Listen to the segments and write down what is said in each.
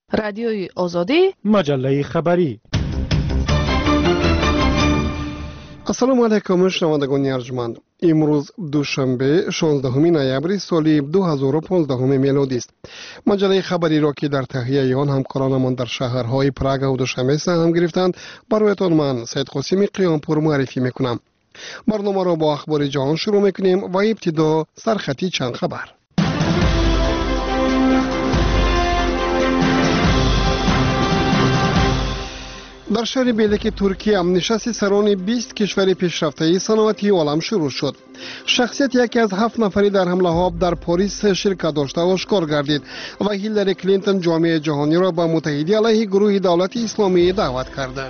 رادیوی آزادی، مجله خبری. السلام علیکم شنوندگان ارجمند. امروز دوشنبه 16 نوامبر سال 2015 میلادی است. مجله خبری را که در تهیه آن همکارانمان در شهرهای پراگ و دوشنبه سهم گرفتند برایتان من سید قاسمی قیامپور معرفی میکنم. برنامه را با اخبار جهان شروع میکنیم و ابتدا سرخطی چند خبر. در شهر بیلک ترکیه نشست سران 20 کشور پیشرفته صنعتی عالم شروع شد. شخصیت یکی از 7 نفری در حمله ها در پاریس شرکت داشته آشکار گردید و هیلاری کلینتون جامعه جهانی را به متحدی علیه گروه دولت اسلامی دعوت کرده.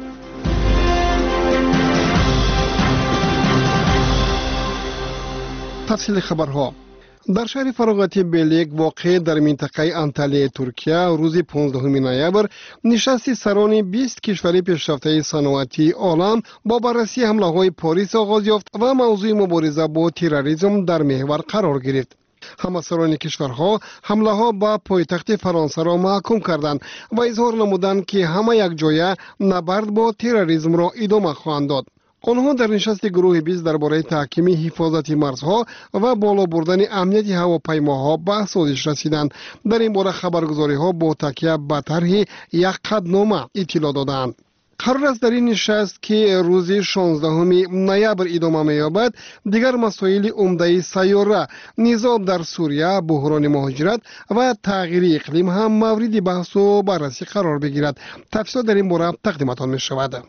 تفصیل خبرها. در شهر فراغتی بیلک واقع در منطقه انطالیه ترکیه روز 15 نوامبر نشست سران 20 کشور پیشرفته صنعتی عالم با بررسی حمله های پاریس آغاز یافت و موضوع مبارزه با تروریسم در محور قرار گرفت. همه سران کشورها حمله ها به پایتخت فرانسه را محکوم کردند و اظهار نمودند که همه یک جایه نبرد با تروریسم را ادامه خواهند داد. آنها در نشست گروه 20 درباره تحکیم حفاظت مرزها و بالا بردن امنیت هواپیماها به سازش رسیدند. در این باره خبرگزاری ها با تکیه به طرح یک قطعنامه اطلاع دادند. قرار است در این نشست که روز 16 نوامبر ادامه می‌یابد دیگر مسائل عمده سیاره، نزاع در سوریه، بحران مهاجرت و تغییر اقلیم هم مورد بحث و بررسی قرار بگیرد. تفصیلات در این باره تقدیمتان می‌شود.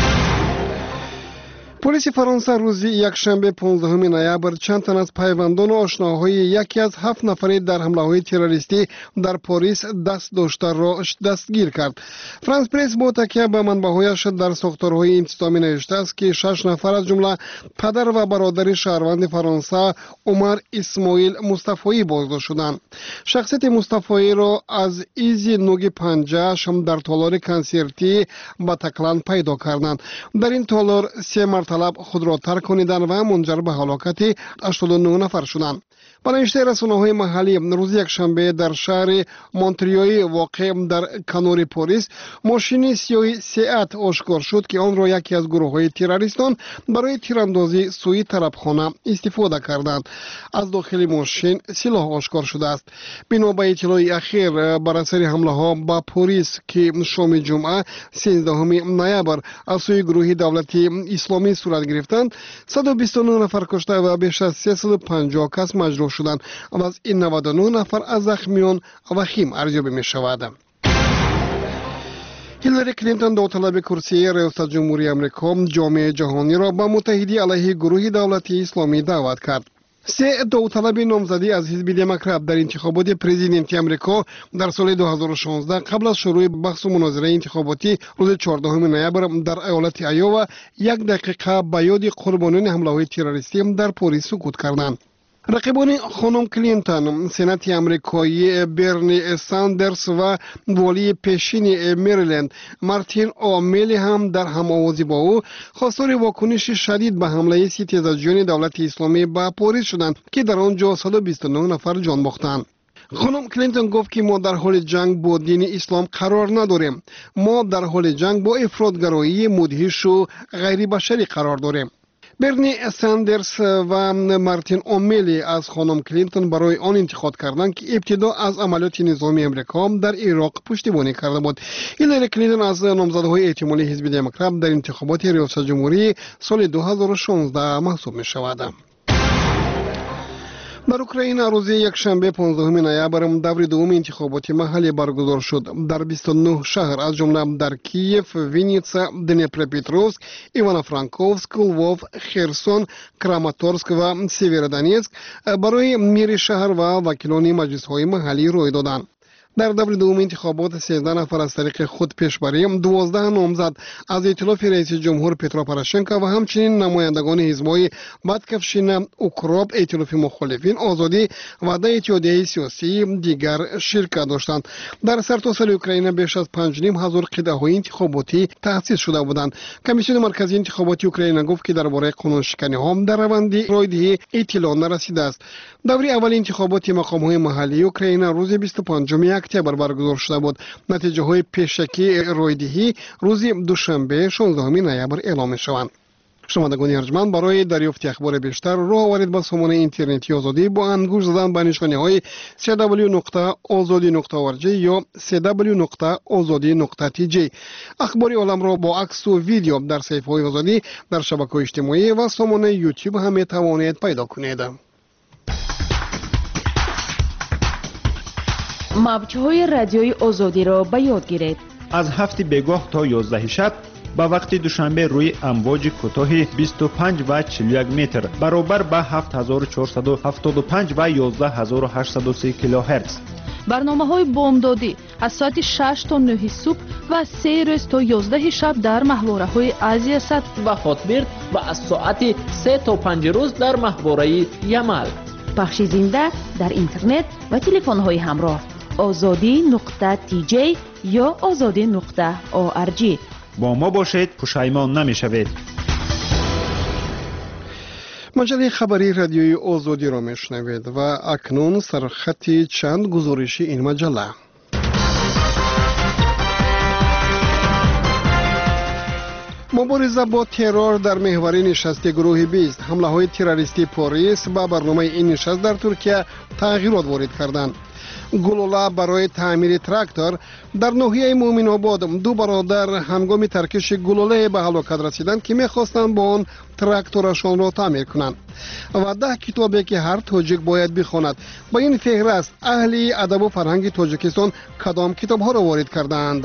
پلیس فرانسه روز یکشنبه 15 نوامبر چند تن از پیوندان و آشناهای یکی از 7 نفری در حمله‌های تروریستی در پاریس دست داشته را دستگیر کرد. فرانس پرس با تکیه به منبع‌هایش در ساختارهای انتظامی نوشته است که 6 نفر از جمله پدر و برادر شهروند فرانسه عمر اسماعیل مصطفی بازداشت شدند. شخصیت مصطفی را از ایزی نوگ پنجه شم در تالار کنسرتی باتاکلان پیدا کردند. در این تالار 3 مرتبه خود را ترک کنیدند و منجر به هلاکت 89 نفر شدند. به نوشته رسانه‌های محلی روز یکشنبه در شهر مونتریوی واقع در کنار پاریس ماشین سیاه سیات آشکار شد که آن را یکی از گروه‌های تروریستان برای تیراندازی سوی طرفخانه استفاده کردند. از داخل ماشین سلاح آشکار شده است. بنا به اطلاع اخیر بر اثر حمله‌ها به پاریس که شام جمعه 13 نوامبر از سوی گروه دولت اسلامی صورت گرفتند 129 نفر کشته و بیش از 350 کس مجروح شدند و از این 99 نفر از زخمیان وخیم ارزیابی می شود. هیلاری کلینتون داوطلب کرسی ریاست جمهوری آمریکا جامعه جهانی را به متحدی علیه گروه دولت اسلامی دعوت کرد. 3 داوطلب نامزدی از حزب دموکرات در انتخابات پرزیدنتی آمریکا در سال 2016 قبل از شروع بحث و مناظره انتخاباتی روز 14 نوامبر در ایالت ایوا 1 دقیقه به یاد قربانیان حمله‌های تروریستی در پاریس سکوت کردند. رقیبان خانم کلینتون سنات آمریکایی برنی ساندرز و والی پیشین مریلند مارتین اومیلی هم در هم‌آوازی با او خواستار واکنش شدید به حمله ستیزجویان دولت اسلامی به پاریس شدند که در آنجا 129 نفر جان باختند. خانم کلینتون گفت که ما در حال جنگ با دین اسلام قرار نداریم. ما در حال جنگ با افراط‌گرایی مدهش و غیر بشری قرار داریم. برنی ساندرز و مارتین اومیلی از خانم کلینتون برای آن انتخاب کردند که ابتدا از عملیات نظامی آمریکا در عراق پشتیبانی کرده بود. هیلاری کلینتون از نامزدهای احتمالی حزب دموکرات در انتخابات ریاست جمهوری سال 2016 محسوب می شود. در اوکراین روز یکشنبه 15 نوامبر دور دوم انتخابات محلی برگزار شد. در 29 شهر از جمله در کیف، وینیتسا، دنیپروپетровسک، ایوانو-فرانکوفسک، لووف، خرسون، کراماتورسک و سیورودونیتسک برای میر شهر و وکیلان مجلس‌های محلی روی دادند. در دور دوم انتخابات 13 نفر از طریق خود پیشبری 12 نامزد از ائتلاف رئیس جمهور پترو پوروشنکو و همچنین نمایندگان حزب‌های باتکفشینا، اوکروپ، ائتلاف مخالفین آزادی و ده اتحادیه سیاسی دیگر شرکت داشتند. در سرتاسر اوکراین بیش از 5,500 قطعه‌های انتخاباتی تأسیس شده بودند. کمیسیون مرکزی انتخاباتی اوکراین گفت که درباره قانون‌شکنی‌ها در روند رایدهی اطلاع نرسیده است. دوره اول انتخابات مقام‌های محلی اوکراین روز 25 اکتبر برگزار شده بود. نتیجه های پیشکی رویدهی روز دوشنبه 16 نوامبر اعلام شوند. شنوندگان ارجمند، برای دریافت اخبار بیشتر راه آورید به سامانه اینترنتی آزادی با انگوش زدن به نشانه‌های www.azadi.org یا www.azadi.tj. اخبار عالم را با عکس و ویدیو در صفحه‌های آزادی در شبکه‌های اجتماعی و سامانه یوتیوب هم می‌توانید پیدا کنید. موج‌های رادیوی آزادی را به یاد گیرید. از 7 بگاه تا 11 شب با وقت دوشنبه روی امواج کوتاه 25 و 41 متر برابر به 7475 و 11803 کیلوهرتز. برنامه‌های بامدادی از ساعت 6 تا 9 صبح و 3 روز تا 11 شب در ماهواره‌های آسیا سد و خاطبرد و از ساعت 3 تا 5 روز در ماهواره یمل. پخش زنده در اینترنت و تلفن‌های همراه azadi.tj یا azadi.org. با ما باشید، پشیمان نمی‌شوید. مجله خبری رادیوی آزادی را میشنوید و اکنون سرخط چند گزارشی این مجله. مبارزه با ترور در محور نشست گروه 20. حمله های تروریستی پاریس با برنامه این نشست در ترکیه تغییرات وارد کردند. گلوله برای تعمیر تراکتور در ناحیه مومن آباد. دو برادر هنگام ترکش گلوله به هلاکت رسیدند که می‌خواستند با آن تراکتورشان را تعمیر کنند. و 10 کتابی که هر تاجیک باید بخواند. با این فهرست اهل ادب و فرهنگ تاجیکستان کدام کتاب‌ها را وارد کردند؟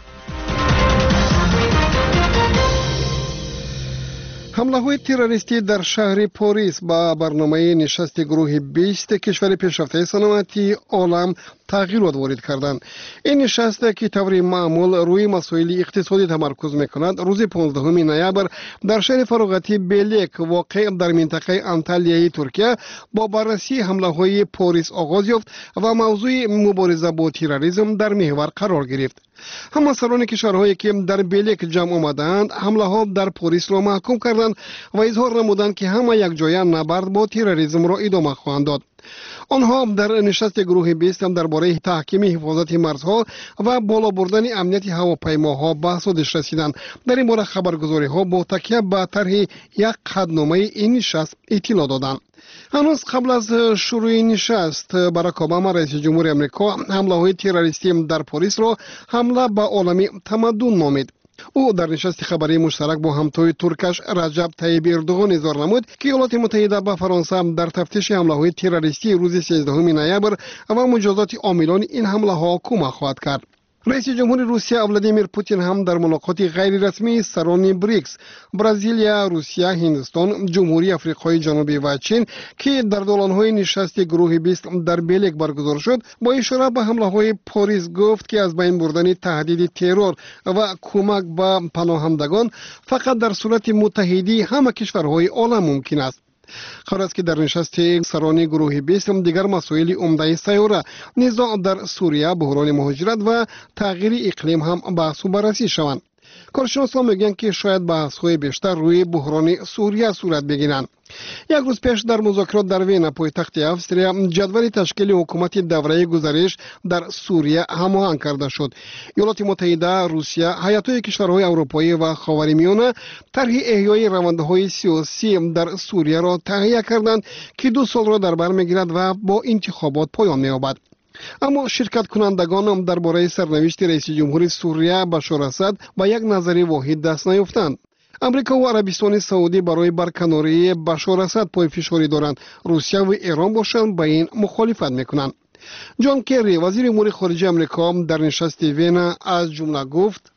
حمله های تروریستی در شهر پاریس با برنامه نشست گروه 20 کشور پیشرفته صنعتی عالم تغییرات وارد کردند. این نشست که طور معمول روی مسائل اقتصادی تمرکز میکند روز 15 نوامبر در شهر فراغتی بیلیک واقع در منطقه انتالیای ترکیه با بررسی حمله های پاریس آغاز یافت و موضوع مبارزه با تروریسم در محور قرار گرفت. همسران کشورهایی که در بیلیک جمع آمدند حمله ها در پاریس را محکوم کردند و اظهار نمودند که همه یک جایه نبرد با تروریسم را ادامه خواهند داد. آنها در نشست گروه 20 درباره تحکیم حفاظت مرزها و بالا بردن امنیت هواپیماها بحث رسیدند. در این باره خبرگزاری ها با تکیه به طرح یک قطعنامه این نشست اطلاع دادند. هنوز قبل از شروع نشست باراک اوباما رئیس جمهور آمریکا حمله های تروریستی در پاریس را حمله به عالم تمدن نامید. او در نشست خبری مشترک با همتای ترکش رجب طیب اردوغان اظهار نمود که ایالات متحده به فرانسه در تفتیش حمله های تروریستی روز 13 نوامبر و مجازات عاملان این حمله ها کمک خواهد کرد. رئیس جمهور روسیه ولادیمیر پوتین هم در ملاقات غیر رسمی سران بریکس برزیلیا، روسیه، هندوستان، جمهوری آفریقای جنوبی و چین که در دوران‌های نشست گروه 20 در بیلیک برگزار شد با اشاره به حمله‌های پاریس گفت که از بین بردن تهدید ترور و کمک به پناهندگان فقط در صورت متحدی همه کشورهای عالم ممکن است. خبر است که در نشست سران گروه 20 دیگر مسائل عمده سیاره نزاع در سوریه، بحران مهاجرت و تغییر اقلیم هم بحث و بررسی شوند. کارشناسان میگن که شاید بحث‌های بیشتر روی بحران سوریه صورت بگیرند. یک روز پیش در مذاکرات در وین پایتخت استرالیا جدول تشکیل حکومت دوره گذشته در سوریه هماهنگ کرده شد. ایالات متحده، روسیه، هیئت‌های کشورهای اروپایی و خاورمیانه طرح احیای روندهای سیاسی در سوریه را تهیه کردند که 2 سال را در بر می‌گیرد و با انتخابات پایان می‌یابد. اما شرکت کنندگان درباره سرنوشت رئیس جمهور سوریه بشار اسد با یک نظری واحد دست نیافتند. امریکا و عربستان سعودی برای برکناری بشار اسد پای فشاری دارند. روسیه و ایران باشند با این مخالفت میکنند. جان کری وزیر امور خارجه امریکا در نشست وین از جمله گفت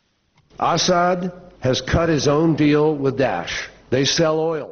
Assad has cut his own deal with Daesh. They sell oil.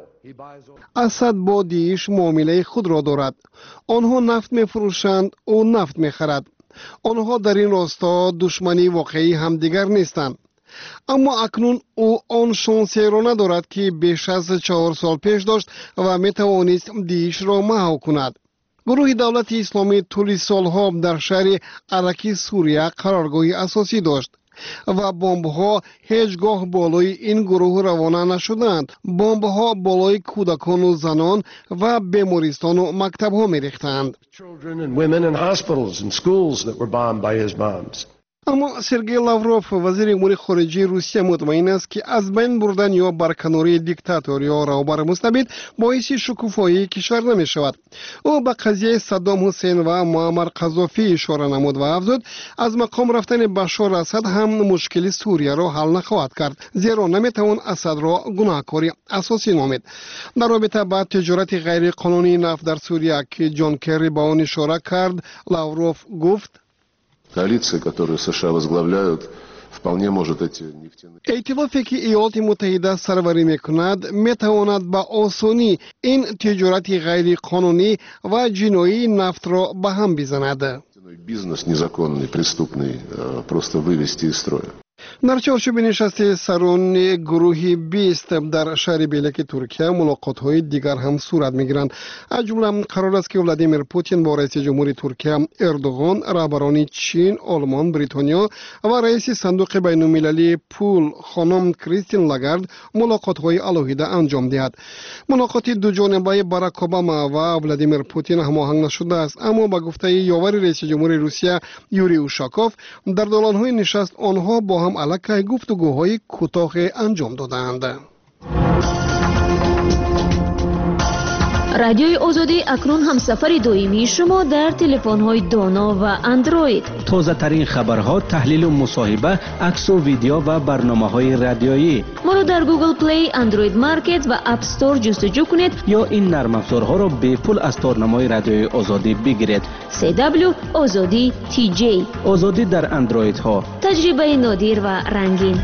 اسد با داعش معامله خود را دارد. آنها نفت میفروشند او نفت میخرد. آنها در این راستا دشمنی واقعی همدیگر نیستند. اما اکنون او آن شانسی را ندارد که بیش از 4 سال پیش داشت و میتوانست داعش را مهار کند. گروه دولت اسلامی طول سالها در شهر عراقی سوریه قرارگاه اساسی داشت. و بمب‌ها هیچگاه بالای این گروه روانه نشدند. بمب‌ها بالای کودکان و زنان و بیمارستان و مکتب‌ها می‌ریختند. Children and women in hospitals and schools that were bombed by his bombs. اما سرگئی لاوروف وزیر امور خارجه روسیه مطمئن است که از بین بردن یا برکناری دیکتاتور یا رهبر مستبد باعث شکوفایی کشور نمی شود. او به قضیه صدام حسین و معمر قذافی اشاره نمود و افزود از مقام رفتن بشار اسد هم مشکل سوریه را حل نخواهد کرد، زیرا نمیتوان اسد را گناهکاری اساسی نامید. در رابطه با تجارت غیر قانونی نفت در سوریه که جان کری به آن اشاره کرد، لاوروف گفت коалиция, которую США возглавляют, вполне может эти нефтяные... ائتلافی که ایالات متحده سروری میکند میتواند با آسانی این تجارت غیر قانونی و جنایی نفت را به هم بزند. Бизнес незаконный, преступный, просто вывести из строя. در چارچوب نشست سران گروه 20 در شهر بیلک ترکیه ملاقات‌های دیگر هم صورت می‌گیرند. از جمله قرار است که ولادیمیر پوتین با رئیس جمهوری ترکیه اردوغان، رهبران چین، آلمان، بریتانیا و رئیس صندوق بین‌المللی پول خانم کریستین لاگارد ملاقات‌های علیحده انجام دهد. ملاقات دو جانبه باراک اوباما و ولادیمیر پوتین هماهنگ نشده است، اما با گفته یاور رئیس جمهوری روسیه یوری اوشاکوف در دالان‌های نشست آنها با هم علاقه گفتگوهای کوتاه انجام دادند. رادیوی آزادی اکنون هم سفر دائمی شما در تلفن‌های دانا و اندروید. تازه ترین خبرها، تحلیل و مصاحبه، عکس و ویدیو و برنامه‌های رادیویی. ما را در گوگل پلی، اندروید مارکت و اپ استور جستجو کنید یا این نرم افزارها را به پول از تارنمای رادیوی آزادی بگیرید. CW آزادی TJ. آزادی در اندروید ها. تجربه نادر و رنگین.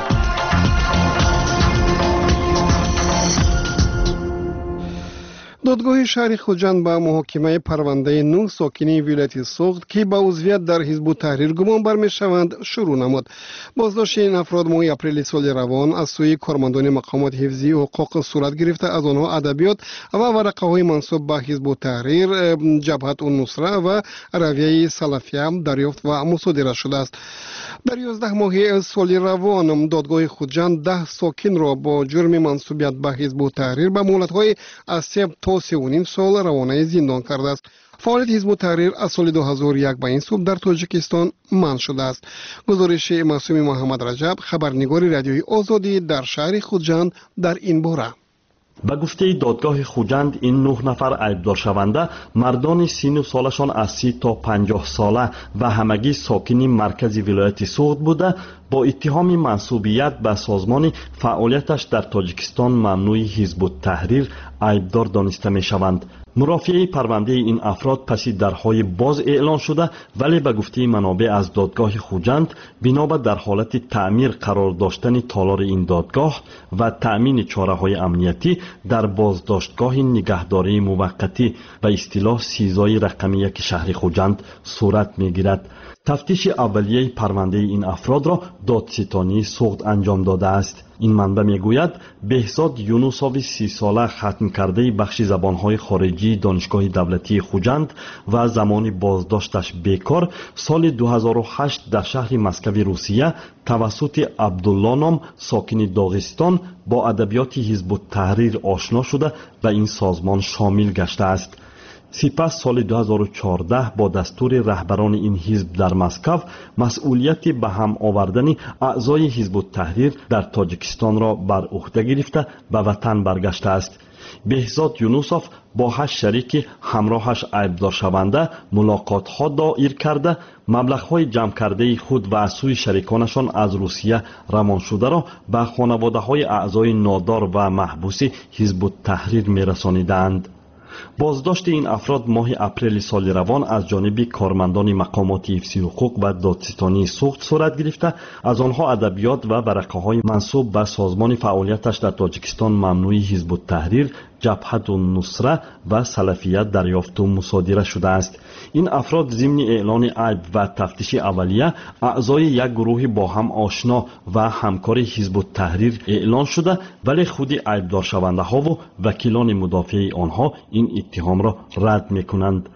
دادگاه شهر خوجند به محاکمه پرونده 9 ساکنین ولایت سوخت که با عضویت در حزب التحریر گمان برمی‌شوند شروع نمود. بازداشت این افراد ماه اپریل سال روان از سوی کارمندان مقامات حفظی حقوق صورت گرفته از آنها ادبیات و ورقه‌های منسوب به حزب التحریر، جبهت النصره و رویه سلفیه دریافت و مصادره شده است. در 11 ماه سال روان دادگاه خوجند 10 ساکن را با جرم منسوبیت به حزب التحریر به مهلت‌های از 3 تا 3.5 سال روانه زندان کرده است. فعالیت حزب التحریر از سال 2001 به این سو در تاجیکستان منع شده است. گزارش معصوم محمد رجب، خبرنگار رادیوی آزادی در شهر خوجند در این باره. به گفته دادگاه خوجند این 9 نفر عیبدار شونده مردان سین و سالشان از 30 تا 50 ساله و همگی ساکنی مرکز ولایت سوخت بوده با اتهام منسوبیت به سازمان فعالیتش در تاجیکستان ممنوع حزب التحریر عیبدار دانسته می شوند. مرافعه پرونده این افراد پس درهای باز اعلان شده، ولی به گفته منابع از دادگاه خوجند بنابر در حالت تعمیر قرار داشتن تالار این دادگاه و تأمین چاره‌های امنیتی در بازداشتگاه نگهداری موقتی و اصطلاح سیزای رقمی 1 شهر خوجند صورت می‌گیرد. تفتیش اولیه پرونده این افراد را دادستانی سوخت انجام داده است. این منبع میگوید بهزاد یونوسوی 30 ساله ختم کرده بخش زبانهای خارجی دانشگاه دولتی خوجند و زمان بازداشتش بیکار سال 2008 در شهر مسکو روسیه توسط عبدالله نام ساکن داغستان با ادبیات حزب التحریر آشنا شده و این سازمان شامل گشته است. سپس سال 2014 با دستور رهبران این حزب در مسکو مسئولیت به هم آوردن اعضای حزب التحریر در تاجیکستان را بر عهده گرفته به وطن برگشته است. بهزاد یونوسوف با 8 شریک همراهش عیبدار شونده ملاقات‌ها دایر کرده مبلغ‌های جمع کرده خود و از سوی شریکانشان از روسیه رمان شده را به خانواده‌های اعضای نادار و محبوس حزب التحریر می‌رسانیدند. بازداشت این افراد ماه اپریل سال روان از جانب کارمندان مقامات حفظی حقوق و دادستانی سوخت صورت گرفته از آنها ادبیات و ورقه‌های منسوب به سازمان فعالیتش در تاجیکستان ممنوع حزب التحریر، جبهت النصره و سلفیت دریافت و مصادره شده است. این افراد ضمن اعلان عیب و تفتیش اولیه اعضای یک گروه با هم آشنا و همکار حزب التحریر اعلان شده، ولی خود عیبدار شونده ها و وکیلان مدافع آنها این اتهام را رد میکنند.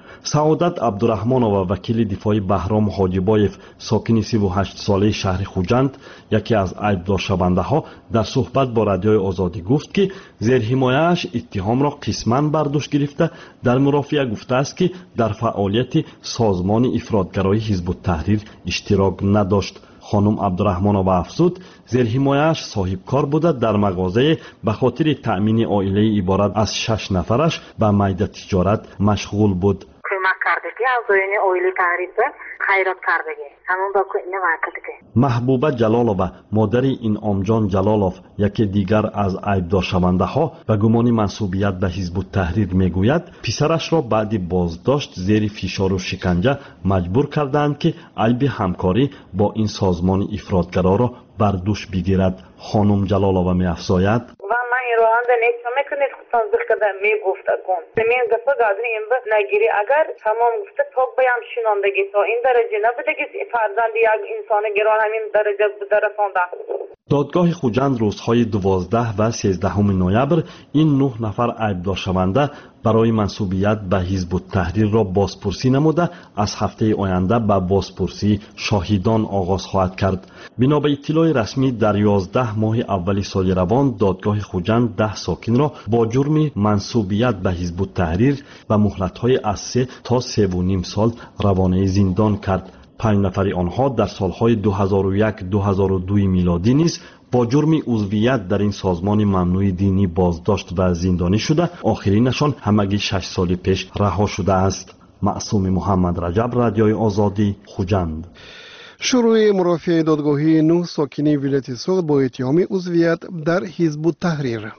سعادت عبدالرحمانова وکیل دفاعی بهرام حاجیبایف ساکن 38 ساله شهر خوجند یکی از عیبدارشونده‌ها در صحبت با رادیوی آزادی گفت که زیر حمایه‌اش اتهام را قسماً بر دوش گرفته در مرافعه گفته است که در فعالیت سازمان افراطگرایی حزب التحریر اشتراک نداشت. خانم عبدالرحمانова افزود زیر حمایه‌اش صاحبکار بوده در مغازه به خاطر تأمین عائله عبارت از 6 نفرش به میدان تجارت مشغول بود. کمک کردگی از اوین عائله تحریر خیرات کردگی همون با کوینه وقتی محبوبه جلالова مادر انعامجان جلالov یکی دیگر از عیبدارشونده‌ها به گمان منسوبیت به حزب التحریر میگوید پسرش را بعد بازداشت زیر فشار و شکنجه مجبور کردند که عیب همکاری با این سازمان افراطگرا را بر دوش بگیرد. خانم جلالova می‌افزاید روانده نیست میکنید خودتان بخدا میگفته کن من گفته گادری این به نگیری اگر تمام گفته تو بیام شنوندگی تا این درجه نبودگی فرزند یک انسان گران همین درجه بوده رسانده. دادگاه خوجند روزهای 12 و 13 نوامبر این 9 نفر عیبدارشونده برای منسوبیت به حزب التحریر را بازپرسی نموده از هفته آینده به بازپرسی شاهدان آغاز خواهد کرد. بنا به اطلاع رسمی در 11 ماه اول سال روان دادگاه خوجند 10 ساکن را با جرم منسوبیت به حزب التحریر و مهلت‌های از 3 تا 3.5 سال روانه زندان کرد. 5 نفر آنها در سالهای 2001-2002 میلادی نیز با جرم عضویت در این سازمان ممنوع دینی بازداشت و زندانی شده، آخرینشان همگی 6 سال پیش رها شده است. معصوم محمد رجب، رادیوی آزادی، خوجند. شروع مرافعه دادگاهی 9 ساکنی ولایت سوغد با اتهام عضویت در حزب التحریر.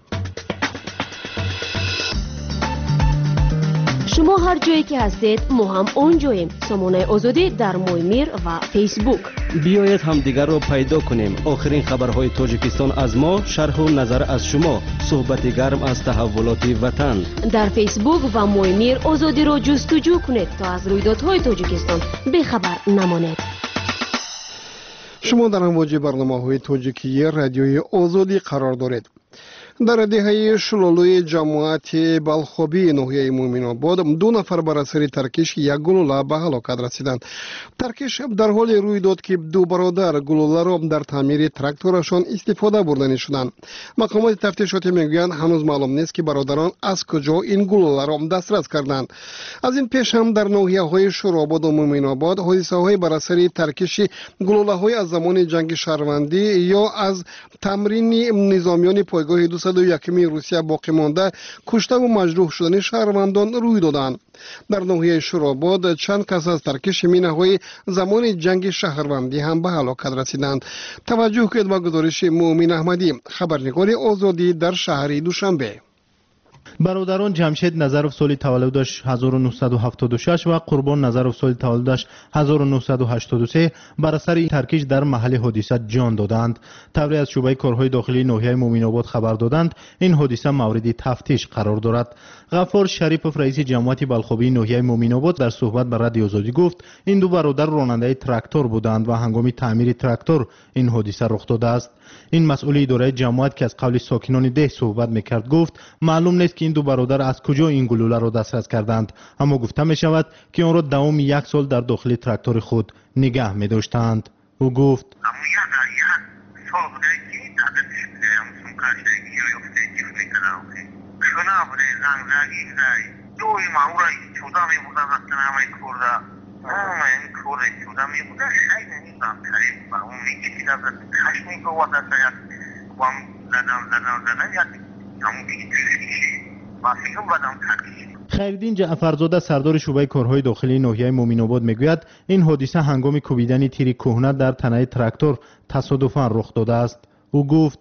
شما هر جایی که هستید ما هم اونجاییم. سامانه آزادی در مویمیر و فیسبوک. بیایید همدیگر را پیدا کنیم. آخرین خبرهای تاجیکستان از ما، شرح و نظر از شما، صحبت گرم از تحولات وطن. در فیسبوک و مویمیر آزادی را جستجو کنید تا از رویدادهای تاجیکستان بخبر نمانید. شما در امواج برنامه‌های تاجیکی رادیوی آزادی قرار دارید. در دهه شلولوی جماعت بالخوبی ناحیه مومن‌آباد 2 نفر بر اثر ترکش یک گلوله به هلاکت رسیدند. ترکش در حال روی داد که 2 برادر گلوله را در تعمیر تراکتورشان استفاده بردنی شدند. مقامات تفتیشاتی میگویند هنوز معلوم نیست که برادران از کجا این گلوله را دسترس کردند. از این پیش هم در ناحیه‌های شورآباد و مومن‌آباد حادثه‌های بر اثر ترکش گلوله‌های از زمان جنگ شهروندی یا از تمرین نظامیان پایگاه 201 روسیه باقی مانده کشته و مجروح شدن شهروندان روی دادند. در ناحیه شورآباد چند کس از ترکش مینه‌های زمان جنگ شهروندی هم به هلاکت رسیدند. توجه کنید به گزارش مومن احمدی، خبرنگار آزادی در شهر دوشنبه. برادران جمشید نظرов سال تولدش 1976 و قربان نظرов سال تولدش 1983 بر اثر ترکش در محل حادثه جان دادند. طوری از شعبه کارهای داخلی ناحیه مومن‌آباد خبر دادند این حادثه مورد تفتیش قرار دارد. غفار شریفов رئیس جماعت بالخوبی ناحیه مومن‌آباد در صحبت با رادیو آزادی گفت این 2 برادر راننده تراکتور بودند و هنگام تعمیر تراکتور این حادثه رخ داده است. این مسئول اداره جماعت که از قول ساکنان ده صحبت میکرد گفت معلوم نیست که این 2 برادر از کجا این گلوله را دسترس کردند، اما گفته می شود که آن را دوام 1 سال در داخل تراکتور خود نگه می داشتند. او گفت خیردین جعفرزاده سردار شعبه کارهای داخلی ناحیه مومن‌آباد میگوید این حادثه هنگام کوبیدن تیر کهنه در تنه تراکتور تصادفاً رخ داده است. او گفت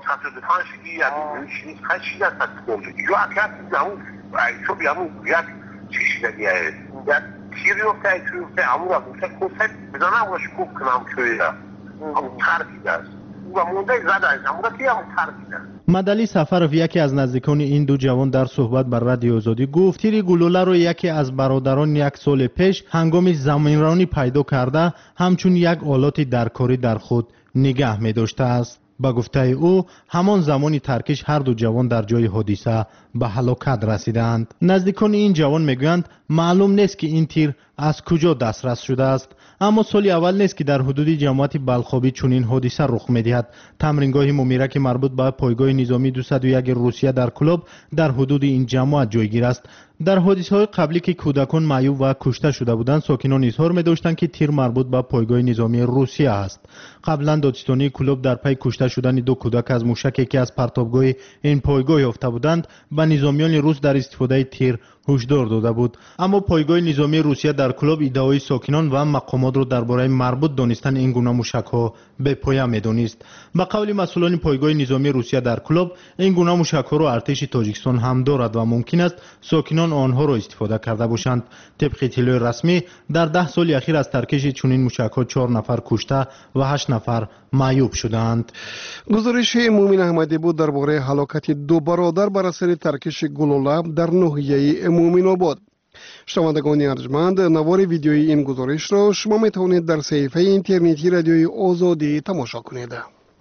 مدلی سفرов یکی از نزدیکان این 2 جوان در صحبت بر رادیو آزادی گفت تیر گلوله را یکی از برادران 1 سال پیش هنگام زمینرانی پیدا کرده همچون یک آلات درکاری در خود نگه می داشته است. با گفته او همان زمانی ترکش هر 2 جوان در جای حادثه به هلاکت رسیدند. نزدیکان این جوان میگویند معلوم نیست که این تیر از کجا دسترس شده است، اما سال اول نیست که در حدود جماعت بلخابی چنین حادثه رخ می‌دهد. تمرینگاه ممیرک مربوط به پایگاه نظامی 201 روسیه در کلوب در حدود این جماعت جایگیر است. در حادثه‌های قبلی که کودکان معیوب و کشته شده بودند، ساکنان اظهار می‌داشتند که تیر مربوط به پایگاه نظامی روسیه است. قبلا دادستانی کلوب در پی کشته شدن دو کودک از موشکی که از پرتابگاه این پایگاه یافته بودند به نظامیان روس در استفاده تیر هشدار داده بود، اما پایگاه نظامی روسیه در کلوب ادعای ساکنان و مقامات را درباره مربوط دانستن این گونه موشک‌ها به پایه می‌دانست. به قول مسئولان پایگاه نظامی روسیه در کلوب، این گونه موشک‌ها را ارتش تاجیکستان هم دارد و ممکن است ساکنان آنها را استفاده کرده باشند. طبق اطلاع رسمی در 10 سال اخیر از ترکش چنین موشک‌ها 4 نفر کشته و 8 نفر معیوب شدند. گزارش مومن احمدی بود درباره هلاکت دو برادر بر اثر ترکش گلوله در ناحیه مومن آباد. شنوندگان ارجمند، نوار ویدیویی این گزارش را شما می توانید در صفحه اینترنتی رادیوی آزادی تماشا کنید.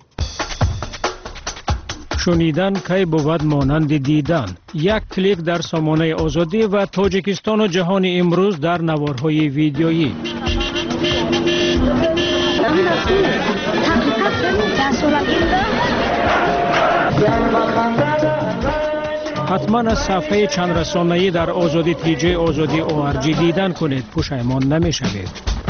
شنیدن کی بود مانند دیدن. یک کلیک در سامانه آزادی و تاجیکستان و جهان امروز در نوارهای ویدیویی. حتما از صفحه چند رسانه‌ای در آزادی تیجه آزادی ORG دیدن کنید، پشیمان نمی‌شوید.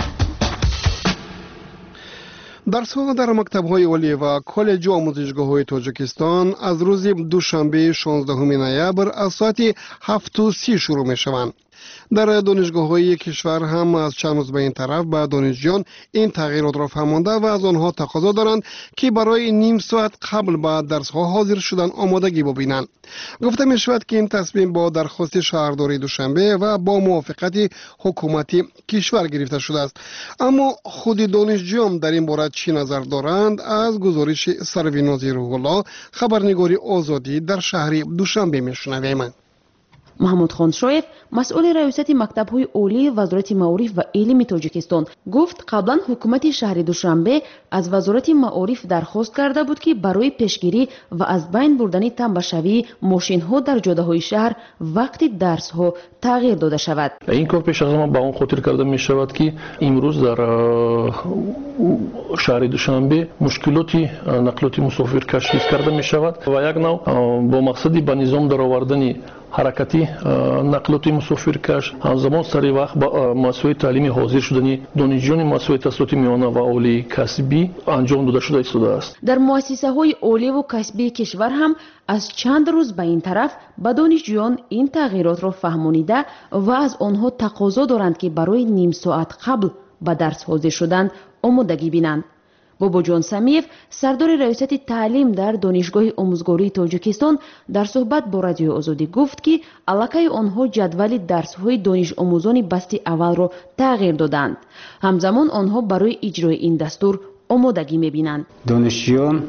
درس‌ها در مکتب‌های عالی و کالج و آموزشگاه‌های تاجیکستان از روز دوشنبه 16 نوامبر از ساعت 7:30 شروع می‌شوند. در دانشگاه‌های کشور هم از چند روز به این طرف به دانشجویان این تغییرات را فهمانده و از آنها تقاضا دارند که برای نیم ساعت قبل به درس‌ها حاضر شدن آمادگی ببینند. گفته می‌شود که این تصمیم با درخواست شهرداری دوشنبه و با موافقت حکومت کشور گرفته شده است. اما خود دانشجویان در این باره چی نظر دارند؟ از گزارش سرویناز روح‌الله، خبرنگاری آزادی در شهر دوشنبه می‌شنویم. محمود خانشایف، مسئول ریاست مکتب‌های عالی وزارت معارف و علم تاجیکستان، گفت قبلا حکومت شهر دوشنبه از وزارت معارف درخواست کرده بود که برای پیشگیری و از بین بردن تنبشوی ماشین‌ها در جاده‌های شهر وقتی درس‌ها تغییر داده شود. این کار پیش از ما با اون خاطر کرده می شود که امروز در شهر دوشنبه مشکلاتی نقلاتی مسافر کشف کرده می شود و یک نوع با مقصدی به نظام در آوردن حرکتی نقلاتی مسافرکش همزمان سری وقت با مؤسسه تعلیمی حاضر شدن دانشجویان مؤسسه تحصیلات میانه و عالی کسبی انجام داده شده است. در مؤسسه‌های عالی و کسبی کشور هم از چند روز به این طرف به دانشجویان این تغییرات را فهمانیده و از آنها تقاضا دارند که برای نیم ساعت قبل به درس حاضر شدن آمادگی بینند. بابا جان سمیف، سردار ریاست تعلیم در دانشگاه آموزگاری تاجیکستان، در صحبت با رادیو آزادی گفت که علاقه آنها جدول درس‌های دانش آموزان بسته اول را تغییر دادند. همزمان آنها برای اجرای این دستور آمادگی می‌بینند. دانشجویان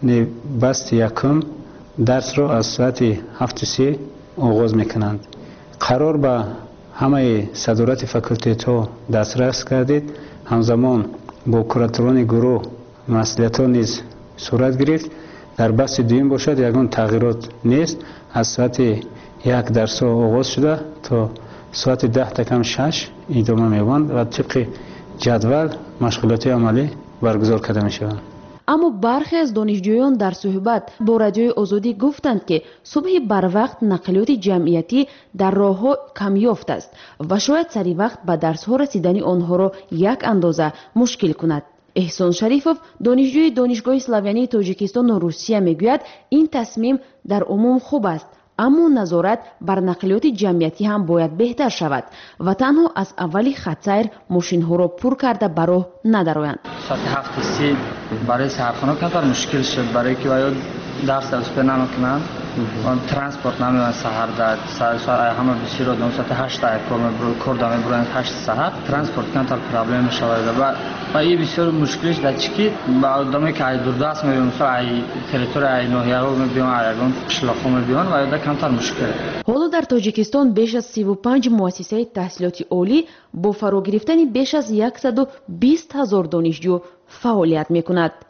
بسته یکم درس را از ساعت 7:30 آغاز می‌کنند. قرار به همه صدارت فاکولته‌ها دسترس کردید. همزمان با کوراتوران گروه مسئولیت‌ها نیز صورت گرفت. در بحث دویم باشد یگان تغییرات نیست. از ساعت 1 درس آغاز شده تا ساعت 10:06 ادامه می‌یابند و طبق جدول مشغولات عملی برگزار کرده می‌شوند. اما برخی از دانشجویان در صحبت با رادیوی آزادی گفتند که صبح بر وقت نقلیات جمعیتی در راه‌ها کم یافت است و شاید سری وقت به درس‌ها رسیدن آنها را یک اندازه مشکل کند. احسان شریفов، دانشجوی دانشگاه اسلاویانی تاجیکستان و روسیه میگوید این تصمیم در عموم خوب است، اما نظارت بر نقلیات جمعیتی هم باید بهتر شود و تنها از اولی خط سیر ماشین‌ها را پر کرده به راه ندرآیند. ساعت 7:30 برای صاحبخانه کمتر مشکل شد برای که باید درس نمیکنند و ترانسپورت نمیوان سحر در ساعت همه بسیار رو دون ساعت 8 کردم برای 8 ساعت ترانسپورت کمتر پرابلم میشود و این بسیار مشکلش در چی با آدمی که دوردست میبینن مثلا ای تریتوری ای ناحیه ها میبینن ایگان شلاخو میبینن و ایده کمتر مشکل. حالا در تاجیکستان بیش از 35 مؤسسه تحصیلاتی عالی با فرا گرفتن بیش از 120,000 دانشجو فعالیت میکند.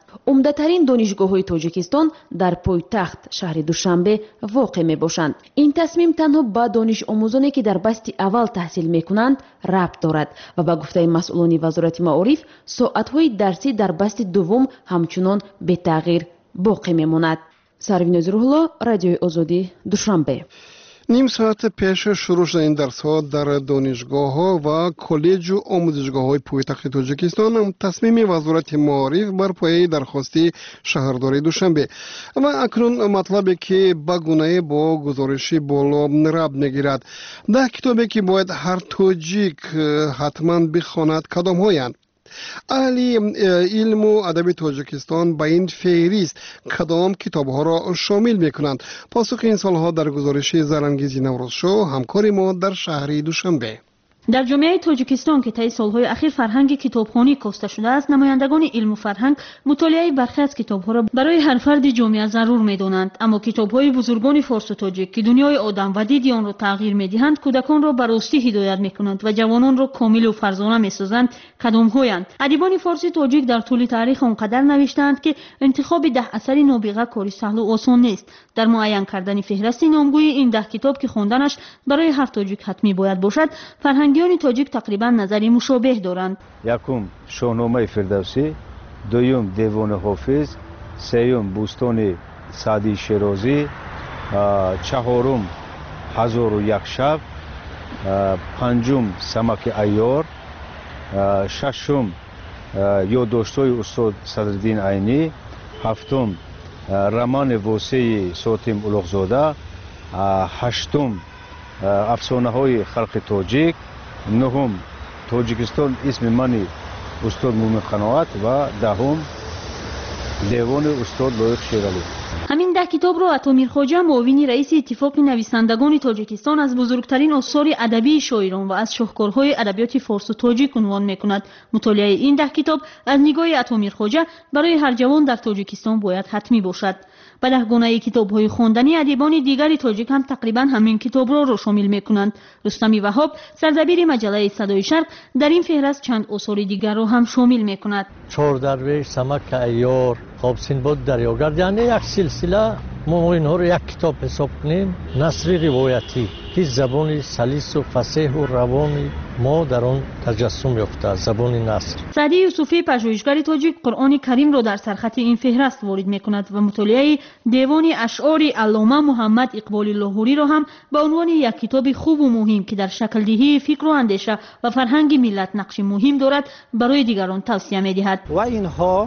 عمده‌ترین دانشگاه‌های تاجیکستان در پایتخت شهر دوشنبه واقع می‌باشند. این تصمیم تنها به دانش آموزانی که در بسط اول تحصیل می‌کنند ربط دارد و با گفته مسئولان وزارت معارف ساعت‌های درسی در بسط دوم همچنان به تغییر باقی می‌ماند. سروین زروحلا، رادیوی آزادی، دوشنبه. نیم ساعت پیش شروع شد این درس ها در دانشگاه ها و کالج و آموزشگاه های پایتخت تاجیکستان تصمیم وزارت معارف بر پایه درخواستی شهرداری دوشنبه و اکنون مطلبی که به گونه با گزارش بالا ربط میگیرد. 10 کتابی که باید هر تاجیک حتما بخواند کدام هایند؟ اهل علم و ادب تاجیکستان با این فهرست کدام کتاب‌ها را شامل می‌کنند؟ پاسخ این سال‌ها در گزارش زرانگیزی نوروزشو همکار ما در شهر دوشنبه. در جامعه تاجیکستان که طی سالهای اخیر فرهنگ کتابخوانی کاسته شده است، نمایندگان علم و فرهنگ مطالعه برخی از کتاب‌ها را برای هر فرد جامعه ضرور می‌دانند، اما کتاب‌های بزرگان فارس و تاجیک که دنیای آدم و دید آن را تغییر می‌دهند، کودکان را به راستی هدایت می‌کنند و جوانان را کامل و فرزانه می‌سازند. کدام‌هایند؟ ادیبان فارسی تاجیک در طول تاریخ آنقدر نوشتند که انتخاب 10 اثر نابغه کاری سهل و آسان نیست. در معین کردن فهرست نامگوی این 10 کتاب که خواندنش برای هر تاجیک حتمی باید باشد، فرهنگیان تاجیک تقریبا نظری مشابه دارند. یکم شاهنامه فردوسی، دوم دیوان حافظ، سوم بوستان سعدی شیرازی، چهارم هزار و یک شب، پنجم سمک عیار، ششم یادداشت‌های استاد صدرالدین عینی، هفتم رمان واسه ساتم الاغزاده، هشتم افسانه‌های خلق تاجیک، نهم تاجیکستان اسم منی استاد مومن قناعت و دهم دیوان استاد لایق شیرعلی. همین 10 کتاب را عطا میرخواجه، معاون رئیس اتفاق نویسندگان تاجیکستان، از بزرگترین آثار ادبی شاعران و از شاهکارهای ادبیات فارس و تاجیک عنوان میکند. مطالعه این 10 کتاب از نگاه عطا میرخواجه برای هر جوان در تاجیکستان باید حتمی باشد. به 10 گونه کتاب‌های خواندنی ادیبان دیگری تاجیک هم تقریبا همین کتاب را شامل می‌کنند. رستمی وهاب، سردبیر مجله صدای شرق، در این فهرست چند آثار دیگر را هم شامل می‌کند. چهار درویش، سمک عیار، خواب سینباد دریاگرد، یعنی یک سلسله. ما اینها رو یک کتاب حساب کنیم، نثر روایتی که زبان سلیس و فصیح و روان ما در آن تجسم یافته است، زبان نثر. سعدی یوسفی، پژوهشگر تاجیک، قرآن کریم را در سرخط این فهرست وارد می‌کند و مطالعه دیوان اشعار علامه محمد اقبال لاهوری را هم به عنوان یک کتاب خوب و مهم که در شکل دهی فکر و اندیشه و فرهنگ ملت نقش مهم دارد برای دیگران توصیه می‌دهد. و اینها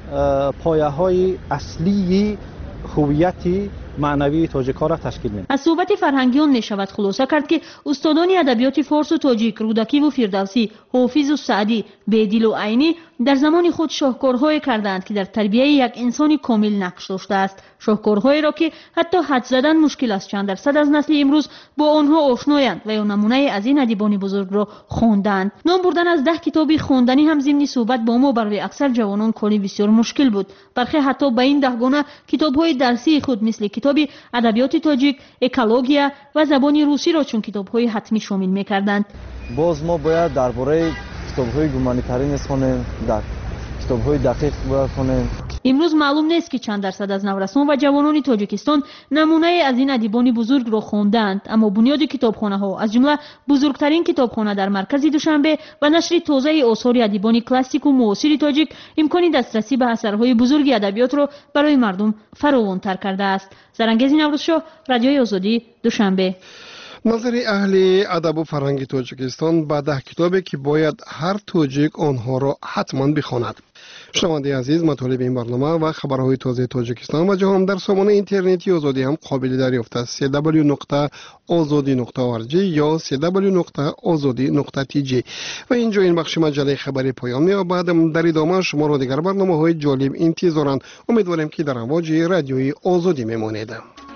پایه‌های اصلی هویت معنوی تاجیک‌ها را تشکیل می‌دهد. از صحبت فرهنگیان می‌شود خلاصه کرد که استادان ادبیات فارس و تاجیک، رودکی و فردوسی، حافظ و سعدی، بیدل و عینی در زمان خود شاهکارهایی کردند که در تربیت یک انسان کامل نقش داشته است. شاهکارهایی را که حتی حد زدن مشکل است چند درصد از نسل امروز با آنها آشنایند و یا نمونه از این ادیبان بزرگ را خواندند. نام بردن از 10 کتاب خواندنی هم ضمن صحبت با ما برای اکثر جوانان کاری بسیار مشکل بود. برخی حتی به این 10 گونه کتاب‌های درسی خود مثل کتاب ادبیات تاجیک، اکولوژی و زبان روسی را چون کتاب‌های حتمی شامل می‌کردند. باز ما باید درباره کتاب‌های گومانیتاری نیز خوانیم، در کتاب‌های دقیق باید خوانیم. امروز معلوم نیست که چند درصد از نورسان و جوانان تاجیکستان نمونه از این ادیبان بزرگ را خواندند، اما بنیاد کتابخانه‌ها از جمله بزرگترین کتابخانه در مرکز دوشنبه و نشر تازه آثار ادیبان کلاسیک و معاصر تاجیک امکان دسترسی به اثرهای بزرگ ادبیات را برای مردم فراوان‌تر کرده است. زرانگیزی نوروزشو، رادیوی آزادی، دوشنبه. نظر اهل ادب و فرهنگ تاجیکستان به 10 کتابی که باید هر تاجیک آنها را حتما بخواند. شنونده عزیز، مطالب این برنامه و خبرهای تازه تاجیکستان و جهان در سامانه اینترنتی آزادی هم قابل دریافت است. www.azadi.org یا www.azadi.tg. و اینجا این بخش مجله خبری پایان می‌یابد. در ادامه شما را دیگر برنامه‌های جالب انتظارند. امیدواریم که در امواج رادیوی آزادی میمانید.